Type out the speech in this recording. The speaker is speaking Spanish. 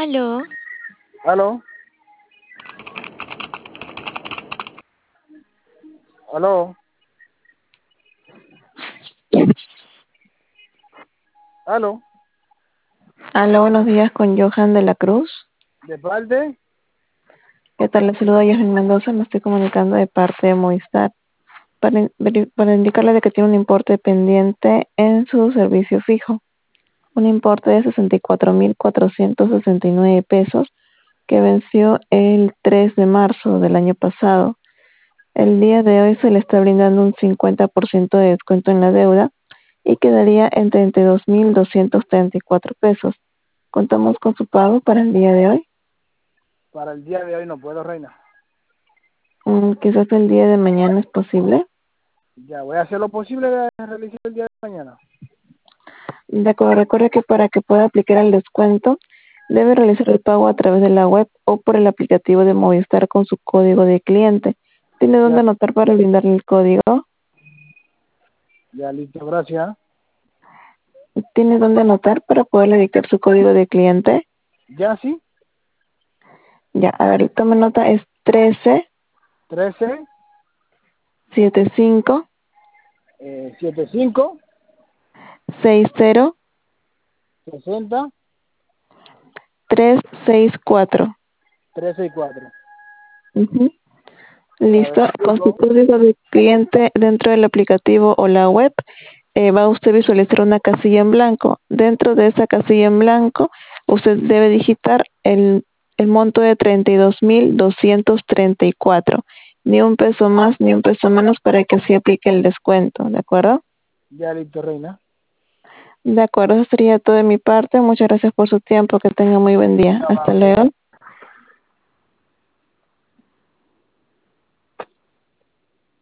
Aló, ¿Aló? ¿Aló? ¿Aló? Aló, buenos días con Johan de la Cruz. ¿De parte? ¿Qué tal? Le saludo a Johan Mendoza, me estoy comunicando de parte de Movistar para indicarle de que tiene un importe pendiente en su servicio fijo, un importe de 64.469 pesos que venció el 3 de marzo del año pasado. El día de hoy se le está brindando un 50% de descuento en la deuda y quedaría en 32.234 pesos. Contamos con su pago para el día de hoy. Para el día de hoy no puedo, reina. Quizás el día de mañana es posible. Ya voy a hacer lo posible de realizar el día de mañana. De acuerdo, recuerde que para que pueda aplicar el descuento, debe realizar el pago a través de la web o por el aplicativo de Movistar con su código de cliente. ¿Tiene dónde Ya, anotar para brindarle el código? ya listo, gracias. ¿Tiene dónde anotar para poderle dictar su código de cliente? ¿Ya sí? Ya, a ver, tome nota, es 13, 75 75, 60 60, 364. 13 y 4. Ujú. A ver, Listo, con su sigo. código de cliente dentro del aplicativo o la web, va usted a visualizar una casilla en blanco. Dentro de esa casilla en blanco, usted debe digitar el monto de 32.234. Ni un peso más ni un peso menos para que así aplique el descuento, ¿de acuerdo? Ya listo, reina. De acuerdo, eso sería todo de mi parte. Muchas gracias por su tiempo. Que tenga muy buen día. Ya Hasta va, ok. luego.